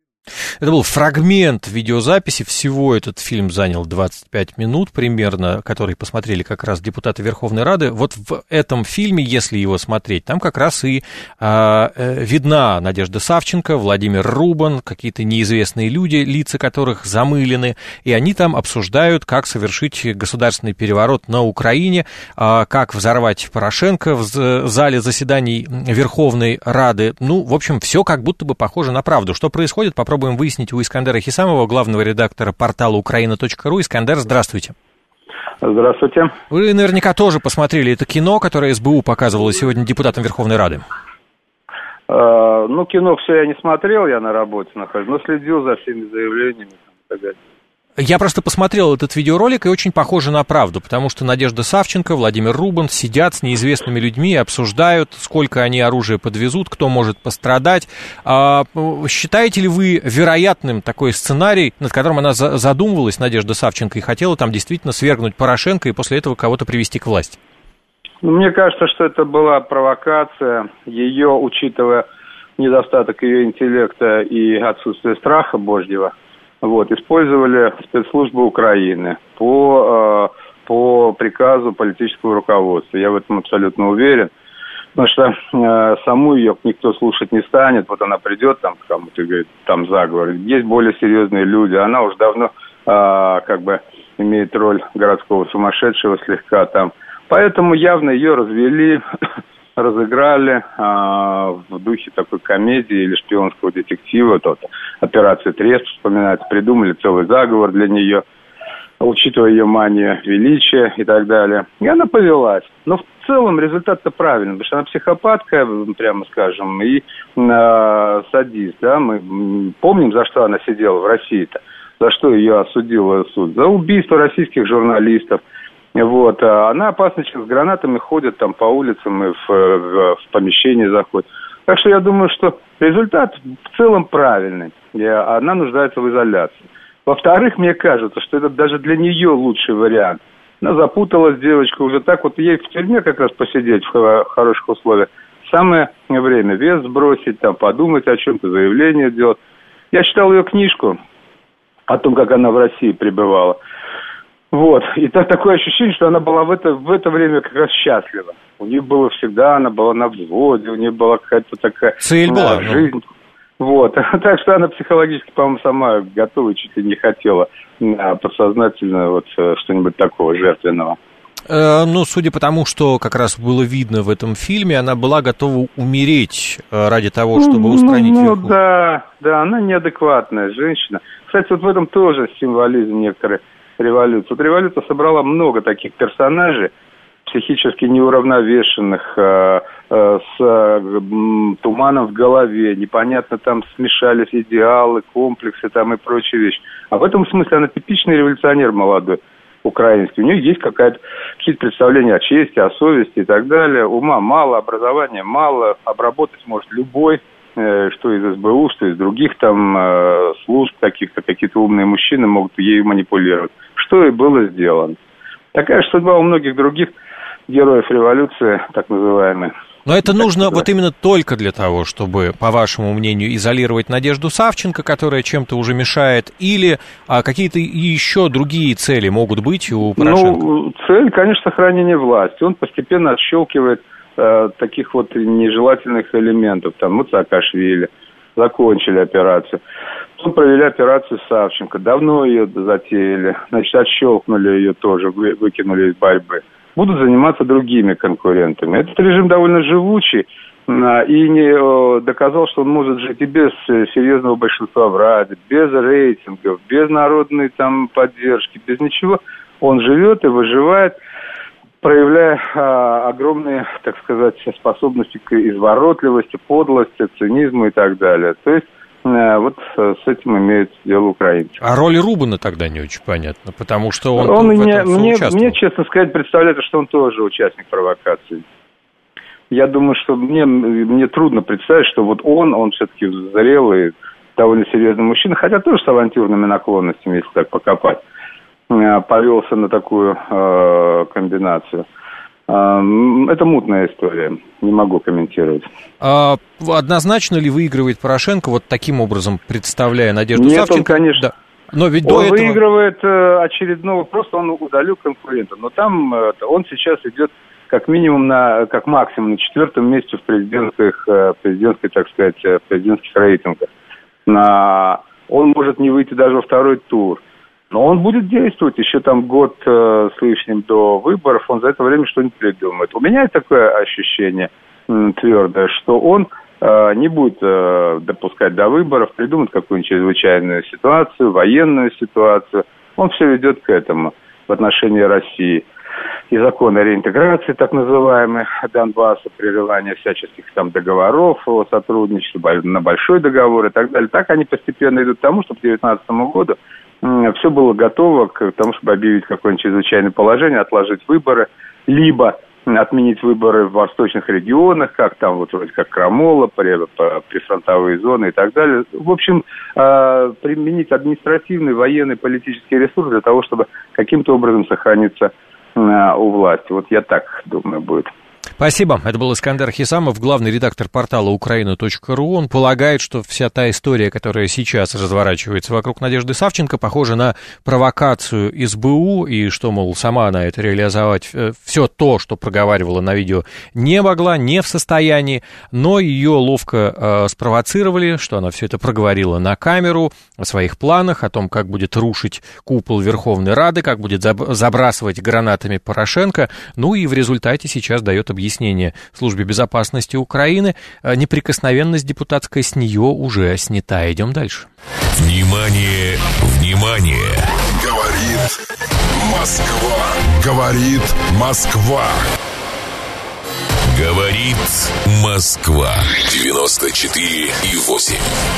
Speaker 2: Это был фрагмент видеозаписи. Всего этот фильм занял двадцать пять минут примерно, который посмотрели как раз депутаты Верховной Рады. Вот в этом фильме, если его смотреть, там как раз и а, видна Надежда Савченко, Владимир Рубан, какие-то неизвестные люди, лица которых замылены, и они там обсуждают, как совершить государственный переворот на Украине, а, как взорвать Порошенко в зале заседаний Верховной Рады. Ну, в общем, все как будто бы похоже на правду. Что происходит, попробуем выяснить у Искандера Хисамова, главного редактора портала украина точка ру. Искандер, здравствуйте.
Speaker 16: Здравствуйте.
Speaker 2: Вы наверняка тоже посмотрели это кино, которое эс бэ у показывало сегодня депутатам Верховной Рады.
Speaker 16: Э, ну, кино все я не смотрел, я на работе нахожусь, но следил за всеми заявлениями и так далее.
Speaker 2: Я просто посмотрел этот видеоролик, и очень похоже на правду, потому что Надежда Савченко, Владимир Рубан сидят с неизвестными людьми и обсуждают, сколько они оружия подвезут, кто может пострадать. А, считаете ли вы вероятным такой сценарий, над которым она задумывалась, Надежда Савченко, и хотела там действительно свергнуть Порошенко и после этого кого-то привести к власти?
Speaker 16: Мне кажется, что это была провокация. Ее, учитывая недостаток ее интеллекта и отсутствие страха Божьего, вот, использовали спецслужбы Украины по, э, по приказу политического руководства. Я в этом абсолютно уверен. Потому что э, саму ее никто слушать не станет. Вот она придет там к кому-то и говорит, там заговор. Есть более серьезные люди. Она уже давно э, как бы имеет роль городского сумасшедшего слегка там. Поэтому явно ее развели, разыграли э, в духе такой комедии или шпионского детектива. Тот, операция «Трест» вспоминается. Придумали целый заговор для нее, учитывая ее манию величия и так далее. И она повелась. Но в целом результат-то правильный, потому что она психопатка, прямо скажем, и э, садист. Да? Мы помним, за что она сидела в России-то, за что ее осудил суд. За убийство российских журналистов. Вот. А она опасна, с гранатами ходит там по улицам и в, в, в помещение заходит. Так что я думаю, что результат в целом правильный. И она нуждается в изоляции. Во-вторых, мне кажется, что это даже для нее лучший вариант. Она запуталась, девочка, уже так вот ей в тюрьме как раз посидеть в хороших условиях. Самое время вес сбросить, там, подумать о чем-то, заявление делать. Я читал ее книжку о том, как она в России пребывала. Вот. И так, такое ощущение, что она была в это, в это время как раз счастлива. У нее было всегда, она была на взводе, у нее была какая-то такая
Speaker 2: цель была,
Speaker 16: жизнь. Ну. Вот. Так что она психологически, по-моему, сама готова, чуть ли не хотела подсознательно вот что-нибудь такого жертвенного.
Speaker 2: Э, ну, судя по тому, что как раз было видно в этом фильме, она была готова умереть ради того, чтобы устранить
Speaker 16: ну,
Speaker 2: верху.
Speaker 16: Ну, да, да, она неадекватная женщина. Кстати, вот в этом тоже символизм некоторых революций. Вот революция собрала много таких персонажей, психически неуравновешенных, э, э, с э, туманом в голове, непонятно там смешались идеалы, комплексы там и прочие вещи. А в этом смысле она типичный революционер молодой, украинский. У нее есть какая-то, какие-то представления о чести, о совести и так далее. Ума мало, образования мало, обработать может любой, э, что из эс бэ у, что из других там э, служб каких-то, какие-то умные мужчины могут ею манипулировать. Что и было сделано. Такая же судьба у многих других героев революции, так называемые.
Speaker 2: Но это нужно вот именно только для того, чтобы, по вашему мнению, изолировать Надежду Савченко, которая чем-то уже мешает, или а, какие-то еще другие цели могут быть у Порошенко?
Speaker 16: Ну, цель, конечно, сохранение власти. Он постепенно отщелкивает э, таких вот нежелательных элементов. Там, вот Саакашвили, закончили операцию. Потом провели операцию Савченко. Давно ее затеяли. Значит, отщелкнули ее тоже, вы, выкинули из борьбы. Будут заниматься другими конкурентами. Этот режим довольно живучий а, и не о, доказал, что он может жить и без серьезного большинства в Раде, без рейтингов, без народной там поддержки, без ничего. Он живет и выживает, проявляя а, огромные, так сказать, способности к изворотливости, подлости, цинизму и так далее. То есть вот с этим имеет дело украинцы.
Speaker 2: А роль Рубана тогда не очень понятна, потому что он,
Speaker 16: он
Speaker 2: в
Speaker 16: мне,
Speaker 2: этом
Speaker 16: мне,
Speaker 2: соучаствовал.
Speaker 16: Мне, честно сказать, представляется, что он тоже участник провокации. Я думаю, что мне, мне трудно представить, что вот он, он все-таки зрелый, довольно серьезный мужчина, хотя тоже с авантюрными наклонностями, если так покопать, повелся на такую э, комбинацию. Это мутная история, не могу комментировать.
Speaker 2: А однозначно ли выигрывает Порошенко вот таким образом, представляя Надежду
Speaker 16: Нет,
Speaker 2: Савченко?
Speaker 16: Он, конечно,
Speaker 2: да. Но ведь
Speaker 16: он
Speaker 2: до этого...
Speaker 16: выигрывает э, очередного, просто он удалил конкурента. Но там э, он сейчас идет как минимум на, как максимум на четвертом месте в президентских, э, президентской, так сказать, э, президентских рейтингах. На... Он может не выйти даже во второй тур. Но он будет действовать еще там год э, с лишним до выборов, он за это время что-нибудь придумает. У меня такое ощущение м, твердое, что он э, не будет э, допускать до выборов, придумает какую-нибудь чрезвычайную ситуацию, военную ситуацию. Он все ведет к этому в отношении России. И закон о реинтеграции, так называемый, Донбасса, прерывание всяческих там договоров о сотрудничестве, на большой договор и так далее. Так они постепенно идут к тому, что к две тысячи девятнадцатому году все было готово к тому, чтобы объявить какое-нибудь чрезвычайное положение, отложить выборы, либо отменить выборы в восточных регионах, как там вот вроде как Крамола, прифронтовые зоны и так далее. В общем, применить административный, военный, политический ресурс для того, чтобы каким-то образом сохраниться
Speaker 9: у власти. Вот я так думаю, будет.
Speaker 2: Спасибо. Это был Искандер Хисамов, главный редактор портала украина точка ру. Он полагает, что вся та история, которая сейчас разворачивается вокруг Надежды Савченко, похожа на провокацию эс бэ у, и что, мол, сама она это реализовать, все то, что проговаривала на видео, не могла, не в состоянии, но ее ловко э, спровоцировали, что она все это проговорила на камеру, о своих планах, о том, как будет рушить купол Верховной Рады, как будет забрасывать гранатами Порошенко, ну и в результате сейчас дает объяснение Службе безопасности Украины. Неприкосновенность депутатская с нее уже снята. Идем дальше.
Speaker 17: Внимание, внимание!
Speaker 18: Говорит Москва. Говорит Москва.
Speaker 17: Говорит Москва. девяносто четыре и восемь.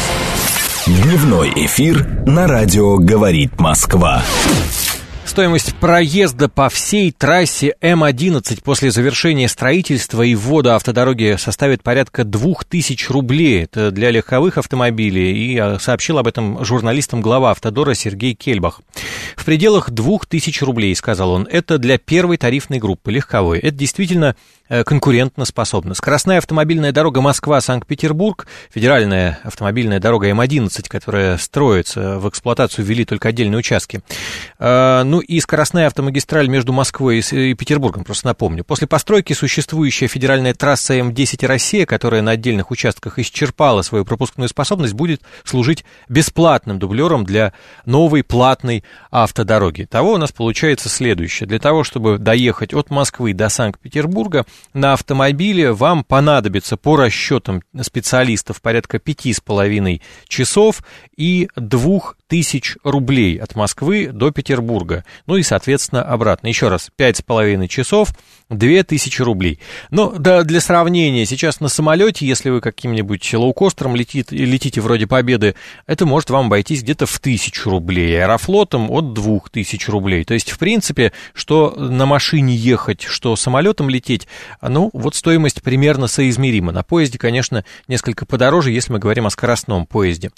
Speaker 1: Дневной эфир на радио «Говорит Москва».
Speaker 2: Стоимость проезда по всей трассе эм одиннадцать после завершения строительства и ввода автодороги составит порядка двух тысяч рублей. Это для легковых автомобилей, и сообщил об этом журналистам глава Автодора Сергей Кельбах. В пределах двух тысяч рублей, сказал он, это для первой тарифной группы легковой. Это действительно конкурентоспособна. Скоростная автомобильная дорога Москва-Санкт-Петербург, федеральная автомобильная дорога эм одиннадцать, которая строится, в эксплуатацию ввели только отдельные участки. Ну и скоростная автомагистраль между Москвой и Петербургом, просто напомню. После постройки существующая федеральная трасса эм десять «Россия», которая на отдельных участках исчерпала свою пропускную способность, будет служить бесплатным дублером для новой платной автодороги. Того у нас получается следующее. Для того, чтобы доехать от Москвы до Санкт-Петербурга, на автомобиле вам понадобится, по расчетам специалистов, порядка пяти с половиной часов и двух тысяч рублей от Москвы до Петербурга. Ну и, соответственно, обратно. Еще раз, пять с половиной часов, две тысячи рублей. Но да, для сравнения, сейчас на самолете, если вы каким-нибудь лоукостером летит, летите вроде Победы, это может вам обойтись где-то в тысячу рублей. Аэрофлотом от двух тысяч рублей. То есть, в принципе, что на машине ехать, что самолетом лететь, ну, вот стоимость примерно соизмерима. На поезде, конечно, несколько подороже, если мы говорим о скоростном поезде.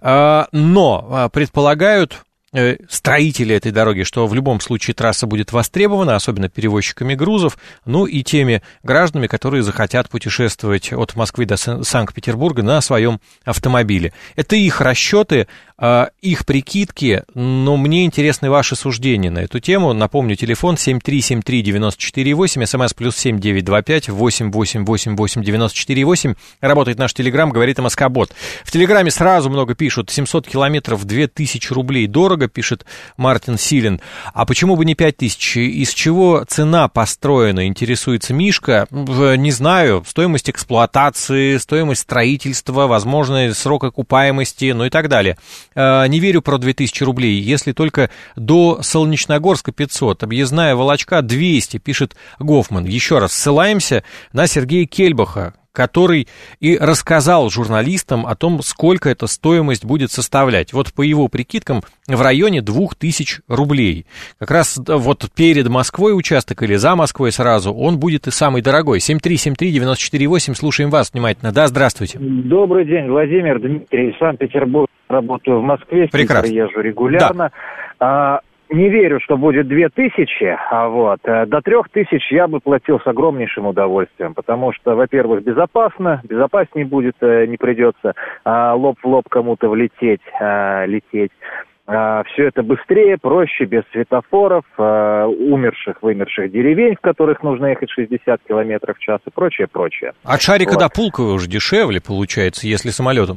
Speaker 2: Но предполагают строители этой дороги, что в любом случае трасса будет востребована, особенно перевозчиками грузов, ну и теми гражданами, которые захотят путешествовать от Москвы до Санкт-Петербурга на своем автомобиле. Это их расчеты, их прикидки, но мне интересны ваши суждения на эту тему. Напомню, телефон семь три семь три девять четыре восемь, смс плюс семь девять два пять восемь восемь восемь восемь девяносто четыре восемь. Работает наш телеграм, говорит МСК-бот. В телеграме сразу много пишут: семьсот километров, две тысячи рублей дорого, пишет Мартин Силин. А почему бы не пять тысяч? Из чего цена построена, интересуется Мишка? Не знаю. Стоимость эксплуатации, стоимость строительства, возможный срок окупаемости, ну и так далее. Не верю про две тысячи рублей, если только до Солнечногорска пятьсот, объездная Волочка двести, пишет Гофман. Еще раз ссылаемся на Сергея Кельбаха, который и рассказал журналистам о том, сколько эта стоимость будет составлять. Вот по его прикидкам в районе двух тысяч рублей. Как раз вот перед Москвой участок или за Москвой сразу, он будет и самый дорогой. семь три семь три девять четыре восемь, слушаем вас внимательно. Да, здравствуйте.
Speaker 19: Добрый день, Владимир, Дмитрий, из Санкт-Петербурга, работаю в Москве, в Питер езжу регулярно. Да. Не верю, что будет две тысячи, а вот до трех тысяч я бы платил с огромнейшим удовольствием, потому что, во-первых, безопасно, безопаснее будет, не придется а, лоб в лоб кому-то влететь, а, лететь. А, все это быстрее, проще, без светофоров, а, умерших, вымерших деревень, в которых нужно ехать шестьдесят километров в час и прочее, прочее.
Speaker 2: От Шарика
Speaker 19: вот.
Speaker 2: до Пулково уже дешевле получается, если самолетом.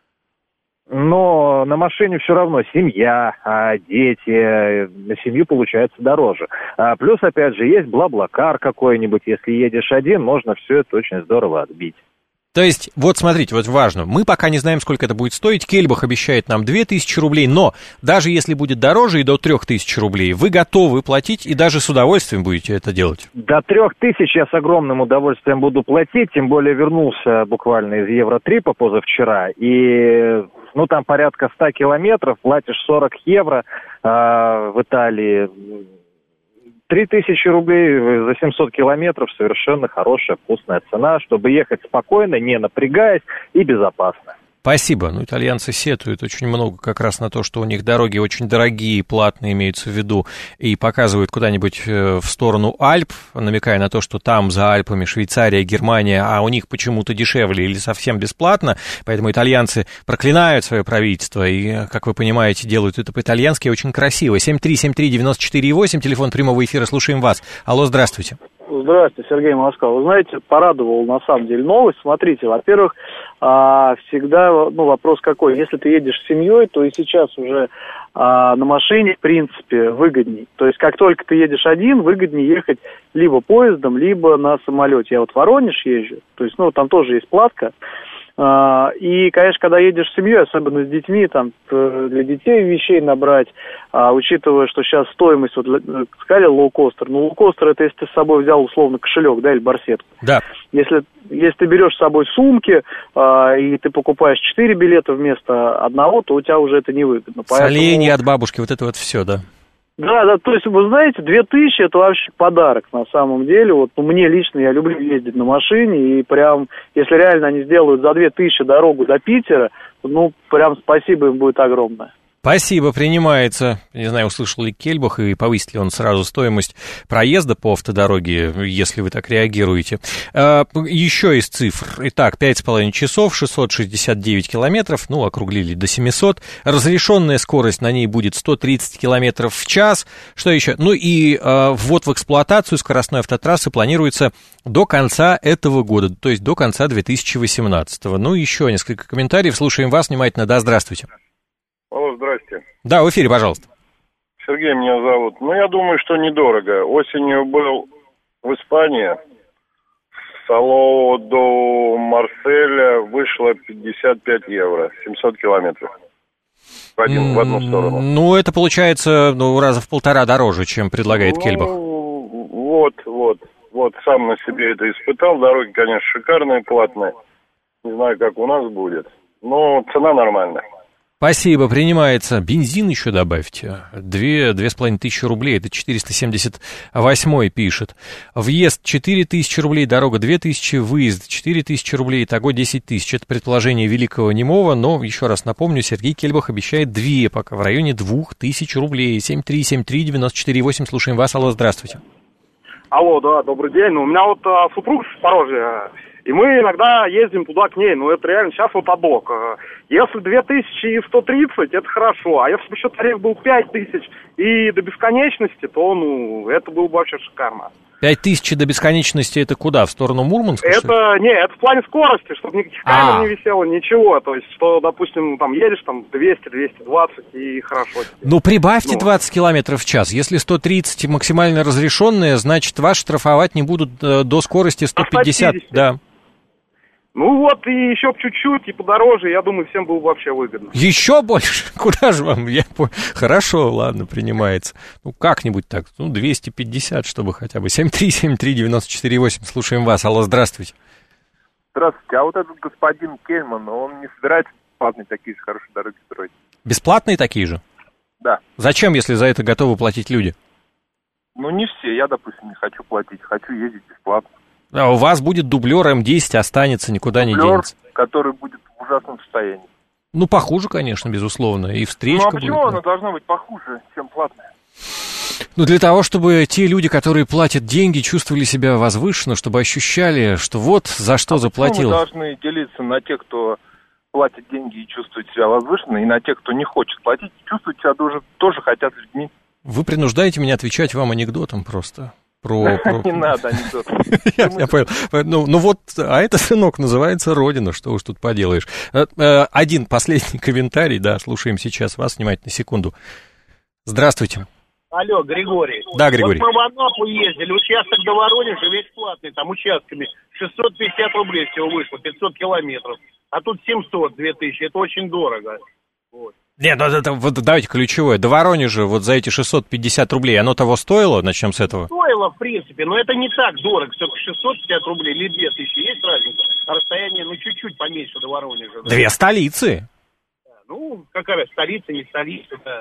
Speaker 19: Но на машине все равно семья, дети, на семью получается дороже. А плюс, опять же, есть бла-блакар какой-нибудь, если едешь один, можно все это очень здорово отбить.
Speaker 2: То есть, вот смотрите, вот важно, мы пока не знаем, сколько это будет стоить, Кельбах обещает нам две тысячи рублей, но даже если будет дороже и до трех тысяч рублей, вы готовы платить и даже с удовольствием будете это делать?
Speaker 19: До трех тысяч я с огромным удовольствием буду платить, тем более вернулся буквально из Евротрипа позавчера, и ну там порядка ста километров, платишь сорок евро э, в Италии. Три тысячи рублей за семьсот километров совершенно хорошая, вкусная цена, чтобы ехать спокойно, не напрягаясь и безопасно.
Speaker 2: Спасибо. Ну, итальянцы сетуют очень много как раз на то, что у них дороги очень дорогие, платные имеются в виду, и показывают куда-нибудь в сторону Альп, намекая на то, что там за Альпами Швейцария, Германия, а у них почему-то дешевле или совсем бесплатно, поэтому итальянцы проклинают свое правительство и, как вы понимаете, делают это по-итальянски очень красиво. семь три семь три девять четыре восемь, телефон прямого эфира, слушаем вас. Алло, здравствуйте.
Speaker 20: Здравствуйте, Сергей Москва. Вы знаете, порадовала на самом деле новость. Смотрите, во-первых, всегда, ну, вопрос какой. Если ты едешь с семьей, то и сейчас уже на машине, в принципе, выгодней. То есть, как только ты едешь один, выгоднее ехать либо поездом, либо на самолете. Я вот в Воронеж езжу, то есть, ну, там тоже есть платка. И, конечно, когда едешь с семьей, особенно с детьми, там, для детей вещей набрать, а, учитывая, что сейчас стоимость, вот, сказали, лоукостер, ну, лоукостер, это если ты с собой взял, условно, кошелек, да, или барсетку.
Speaker 2: Да.
Speaker 20: Если, если ты берешь с собой сумки, а, и ты покупаешь четыре билета вместо одного, то у тебя уже это невыгодно. Поэтому...
Speaker 2: Соленье от бабушки, вот это вот все, да.
Speaker 20: Да, да, то есть, вы знаете, две тысячи это вообще подарок на самом деле. Вот, ну, мне лично, я люблю ездить на машине, и прям, если реально они сделают за две тысячи дорогу до Питера, ну, прям спасибо им будет огромное.
Speaker 2: Спасибо, принимается. Не знаю, услышал ли Кельбах и повысит ли он сразу стоимость проезда по автодороге, если вы так реагируете. А, еще из цифр. Итак, пять с половиной часов, шестьсот шестьдесят девять километров, ну, округлили до семисот. Разрешенная скорость на ней будет сто тридцать километров в час. Что еще? Ну и а, ввод в эксплуатацию скоростной автотрассы планируется до конца этого года, то есть до конца две тысячи восемнадцатого. Ну, еще несколько комментариев. Слушаем вас внимательно. Да, здравствуйте.
Speaker 21: Алло, здрасте.
Speaker 2: Да, в эфире, пожалуйста.
Speaker 21: Сергей меня зовут. Ну, я думаю, что недорого. Осенью был в Испании. С Салоу до Марселя вышло пятьдесят пять евро. семьсот километров. В, один, в одну сторону.
Speaker 2: Ну, это получается, ну, раза в полтора дороже, чем предлагает
Speaker 21: ну,
Speaker 2: Кельбах.
Speaker 21: Вот, вот. Вот, сам на себе это испытал. Дороги, конечно, шикарные, платные. Не знаю, как у нас будет. Но цена нормальная.
Speaker 2: Спасибо, принимается. Бензин еще добавьте. Две, две с половиной тысячи рублей, это четыреста семьдесят восемь пишет. Въезд четыре тысячи рублей, дорога две тысячи, выезд четыре тысячи рублей, итого десять тысяч. Это предположение Великого Немова, но, еще раз напомню, Сергей Кельбах обещает две, пока в районе двух тысяч рублей. семь три семь три девять четыре восемь, слушаем вас. Алло, здравствуйте.
Speaker 22: Алло, да, добрый день. Ну, у меня вот а, супруга с Запорожья, и мы иногда ездим туда к ней, ну, это реально сейчас вот адок. Если две тысячи сто тридцать, это хорошо, а если бы еще тариф был пять тысяч и до бесконечности, то, ну, это было бы вообще шикарно.
Speaker 2: пять тысяч до бесконечности это куда? В сторону Мурманска?
Speaker 22: Это, не, это в плане скорости, чтобы никаких камер не висело, ничего. То есть, что, допустим, там едешь там двести - двести двадцать и хорошо.
Speaker 2: Ну, прибавьте
Speaker 22: ну.
Speaker 2: двадцать километров в час. Если сто тридцать максимально разрешенные, значит, вас штрафовать не будут до скорости сто пятьдесят. Да.
Speaker 22: Ну вот, и еще чуть-чуть, и подороже, я думаю, всем было бы вообще выгодно.
Speaker 2: Еще больше? Куда же вам? Я... Хорошо, ладно, принимается. Ну, как-нибудь так, ну, двести пятьдесят, чтобы хотя бы. семь три семь три девять четыре восемь, слушаем вас. Алло, здравствуйте.
Speaker 23: Здравствуйте, а вот этот господин Кельман, он не собирается бесплатные такие же хорошие дороги строить?
Speaker 2: Бесплатные такие же?
Speaker 23: Да.
Speaker 2: Зачем, если за это готовы платить люди?
Speaker 23: Ну, не все, я, допустим, не хочу платить, хочу ездить бесплатно.
Speaker 2: А у вас будет дублер эм десять, останется, никуда
Speaker 23: дублер,
Speaker 2: не денется.
Speaker 23: Который будет в ужасном состоянии.
Speaker 2: Ну, похуже, конечно, безусловно, и встречка будет.
Speaker 23: Ну, а почему будет, она должна быть похуже, чем платная?
Speaker 2: Ну, для того, чтобы те люди, которые платят деньги, чувствовали себя возвышенно, чтобы ощущали, что вот за что
Speaker 23: а
Speaker 2: заплатил.
Speaker 23: Мы должны делиться на тех, кто платит деньги и чувствует себя возвышенно, и на тех, кто не хочет платить, чувствует себя тоже, тоже хотят людьми.
Speaker 2: Вы принуждаете меня отвечать вам анекдотом просто. Про, про...
Speaker 23: Не надо анекдот.
Speaker 2: я, я понял. Ну, ну вот, а это, сынок, называется Родина, что уж тут поделаешь. Один последний комментарий, да, слушаем сейчас вас, внимательно, секунду. Здравствуйте.
Speaker 24: Алло, Григорий.
Speaker 2: Да, Григорий.
Speaker 24: Вот мы в Анапу ездили, участок до Воронежа весь платный, там участками шестьсот пятьдесят рублей всего вышло, пятьсот километров. А тут семьсот, две тысячи, это очень дорого. Вот.
Speaker 2: Нет, ну это, вот давайте ключевое. До Воронежа вот за эти шестьсот пятьдесят рублей, оно того стоило? Начнем с этого.
Speaker 24: Стоило, в принципе, но это не так дорого. Только шестьсот пятьдесят рублей или две тысячи. Есть разница? А расстояние, ну, чуть-чуть поменьше до Воронежа. Да?
Speaker 2: Две столицы.
Speaker 24: Ну, какая столица, не столица. Да.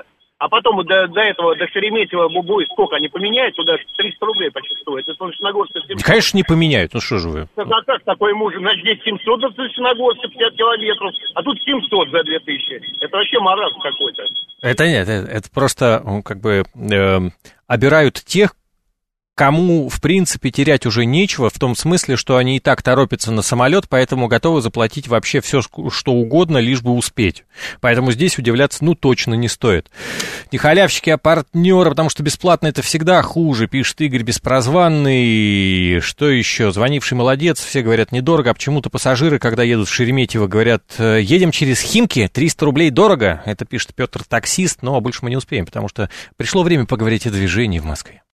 Speaker 24: А потом до, до этого, до Шереметьево, будет сколько они поменяют, туда триста рублей почти стоит. Это Солнечногорск семьсот.
Speaker 2: Конечно, не поменяют, ну что же вы.
Speaker 24: А как такой муж? Значит, здесь семьсот до Солнечногорска, пятьдесят километров, а тут семьсот за две тысячи. Это вообще маразм какой-то.
Speaker 2: Это нет, это, это просто, ну, как бы, э, обирают тех, кому, в принципе, терять уже нечего, в том смысле, что они и так торопятся на самолет, поэтому готовы заплатить вообще все, что угодно, лишь бы успеть. Поэтому здесь удивляться, ну, точно не стоит. Не халявщики, а партнеры, потому что бесплатно это всегда хуже, пишет Игорь Беспрозванный. Что еще? Звонивший молодец, все говорят недорого, а почему-то пассажиры, когда едут в Шереметьево, говорят, едем через Химки, триста рублей дорого. Это пишет Петр Таксист, но больше мы не успеем, потому что пришло время поговорить о движении в Москве.